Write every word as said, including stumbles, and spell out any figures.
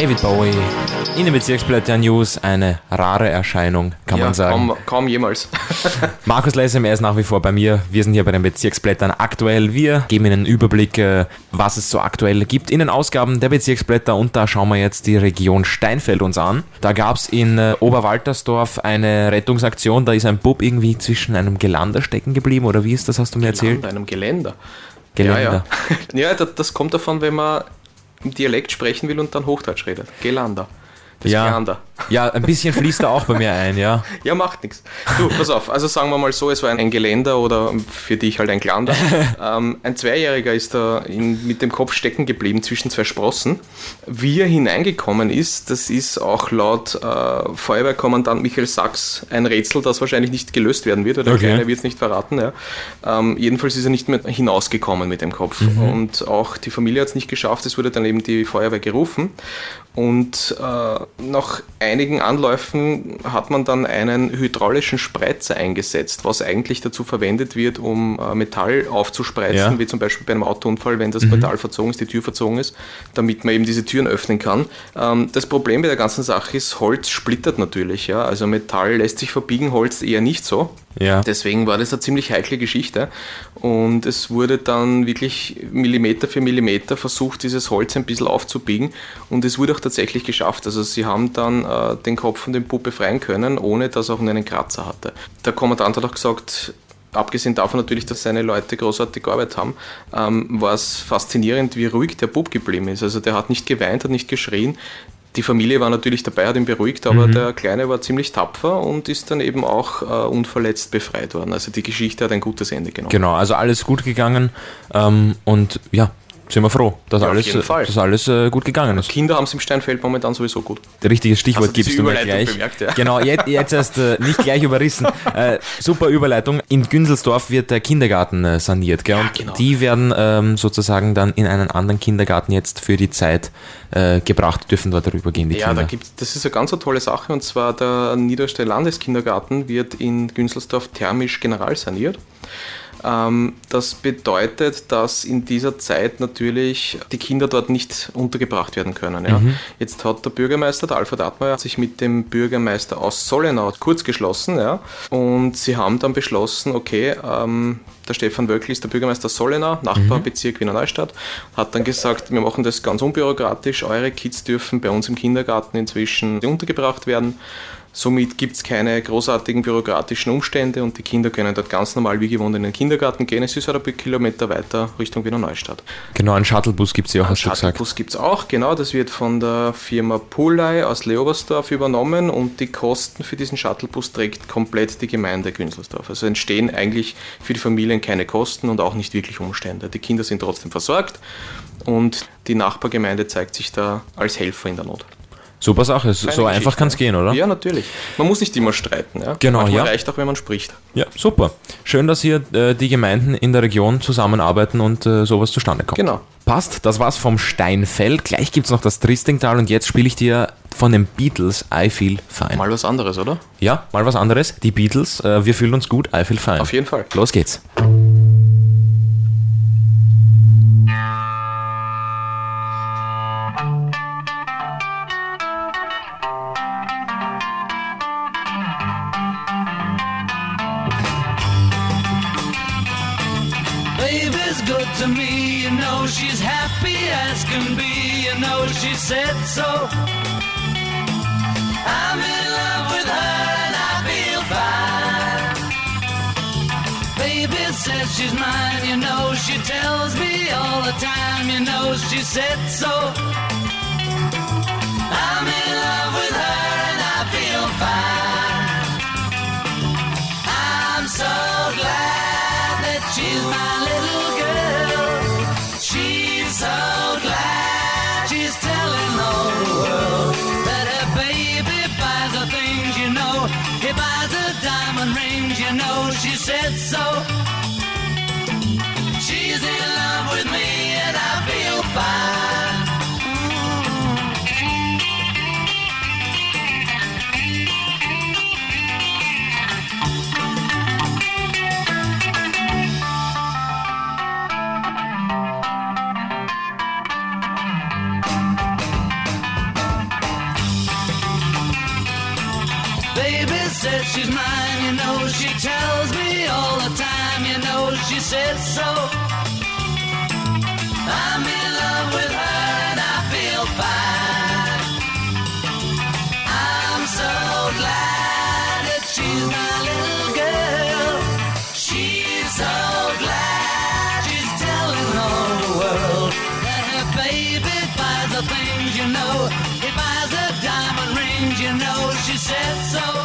David Bowie in den Bezirksblätter News, eine rare Erscheinung, kann ja, man sagen. Kaum, kaum jemals. Markus Lessemer ist nach wie vor bei mir. Wir sind hier bei den Bezirksblättern aktuell. Wir geben Ihnen einen Überblick, was es so aktuell gibt in den Ausgaben der Bezirksblätter, und da schauen wir jetzt die Region Steinfeld uns an. Da gab es in Oberwaltersdorf eine Rettungsaktion, da ist ein Bub irgendwie zwischen einem Geländer stecken geblieben, oder wie ist das, hast du mir Geländer, erzählt? einem Geländer. Geländer. Ja, ja. ja, das kommt davon, wenn man im Dialekt sprechen will und dann Hochdeutsch redet. Geländer. Das ja. Geländer. Ja, ein bisschen fließt da auch bei mir ein, ja. Ja, macht nichts. Du, pass auf, also sagen wir mal so, es war ein Geländer oder für dich halt ein Glander. ähm, ein Zweijähriger ist da in, mit dem Kopf stecken geblieben zwischen zwei Sprossen. Wie er hineingekommen ist, das ist auch laut äh, Feuerwehrkommandant Michael Sachs ein Rätsel, das wahrscheinlich nicht gelöst werden wird, oder okay. Kleine wird es nicht verraten. Ja. Ähm, jedenfalls ist er nicht mehr hinausgekommen mit dem Kopf. Mhm. Und auch die Familie hat es nicht geschafft, es wurde dann eben die Feuerwehr gerufen. Und äh, nach einigen Anläufen hat man dann einen hydraulischen Spreizer eingesetzt, was eigentlich dazu verwendet wird, um äh, Metall aufzuspreizen, ja. wie zum Beispiel bei einem Autounfall, wenn das mhm. Metall verzogen ist, die Tür verzogen ist, damit man eben diese Türen öffnen kann. Ähm, das Problem bei der ganzen Sache ist, Holz splittert natürlich, ja, also Metall lässt sich verbiegen, Holz eher nicht so. Ja. Deswegen war das eine ziemlich heikle Geschichte, und es wurde dann wirklich Millimeter für Millimeter versucht, dieses Holz ein bisschen aufzubiegen, und es wurde auch tatsächlich geschafft. Also sie haben dann äh, den Kopf von dem Bub befreien können, ohne dass er auch nur einen Kratzer hatte. Der Kommandant hat auch gesagt, abgesehen davon natürlich, dass seine Leute großartig gearbeitet haben, ähm, war es faszinierend, wie ruhig der Bub geblieben ist. Also der hat nicht geweint, hat nicht geschrien. Die Familie war natürlich dabei, hat ihn beruhigt, aber mhm. der Kleine war ziemlich tapfer und ist dann eben auch äh, unverletzt befreit worden. Also die Geschichte hat ein gutes Ende genommen. Genau, also alles gut gegangen, ähm, und ja, sind wir froh, dass ja, alles, dass alles äh, gut gegangen ist. Kinder haben es im Steinfeld momentan sowieso gut. Richtiges Stichwort also gibst du mir gleich. Bemerkt, ja. Genau, jetzt, jetzt erst äh, nicht gleich überrissen. Äh, super Überleitung. In Günzelsdorf wird der Kindergarten äh, saniert, gell? Und ja, genau. Die werden ähm, sozusagen dann in einen anderen Kindergarten jetzt für die Zeit äh, gebracht, dürfen dort rübergehen, die ja, Kinder. Ja, da gibt's, das ist eine ganz eine tolle Sache, und zwar der Niederösterreichische Landeskindergarten wird in Günzelsdorf thermisch generalsaniert. Das bedeutet, dass in dieser Zeit natürlich die Kinder dort nicht untergebracht werden können. Ja. Mhm. Jetzt hat der Bürgermeister, der Alfred Atmeier, sich mit dem Bürgermeister aus Sollenau kurz geschlossen, ja, und sie haben dann beschlossen, okay, ähm, der Stefan Wöckl ist der Bürgermeister Sollenau, Nachbarbezirk mhm. Wiener Neustadt, hat dann gesagt, wir machen das ganz unbürokratisch, eure Kids dürfen bei uns im Kindergarten inzwischen untergebracht werden. Somit gibt es keine großartigen bürokratischen Umstände, und die Kinder können dort ganz normal wie gewohnt in den Kindergarten gehen. Es ist halt ein paar Kilometer weiter Richtung Wiener Neustadt. Genau, einen Shuttlebus gibt es ja auch, hast du gesagt. Einen Shuttlebus gibt es auch, genau. Das wird von der Firma Pulei aus Leobersdorf übernommen, und die Kosten für diesen Shuttlebus trägt komplett die Gemeinde Günzelsdorf. Also entstehen eigentlich für die Familien keine Kosten und auch nicht wirklich Umstände. Die Kinder sind trotzdem versorgt, und die Nachbargemeinde zeigt sich da als Helfer in der Not. Super Sache, so Geschichte. Einfach kann es gehen, oder? Ja, natürlich. Man muss nicht immer streiten. Ja? Genau, Manchmal ja. reicht auch, wenn man spricht. Ja, super. Schön, dass hier äh, die Gemeinden in der Region zusammenarbeiten und äh, sowas zustande kommt. Genau. Passt, das war's vom Steinfeld. Gleich gibt's noch das Tristingtal, und jetzt spiele ich dir von den Beatles I Feel Fine. Mal was anderes, oder? Ja, mal was anderes. Die Beatles, äh, wir fühlen uns gut, I Feel Fine. Auf jeden Fall. Los geht's. Baby's good to me, you know she's happy as can be, you know she said so. I'm in love with her and I feel fine. Baby says she's mine, you know she tells me all the time, you know she said so. I'm in love with her and I feel fine. I'm so glad that she's my little girl. She's so glad she's telling the whole world that her baby buys her things, you know. He buys her diamond rings, you know. She said so. She's in love with me and I feel fine. Baby said she's mine, you know, she tells me all the time, you know, she said so. I'm in love with her and I feel fine. I'm so glad that she's my little girl. She's so glad she's telling the whole world that her baby buys the things, you know. He buys the diamond rings, you know, she said so.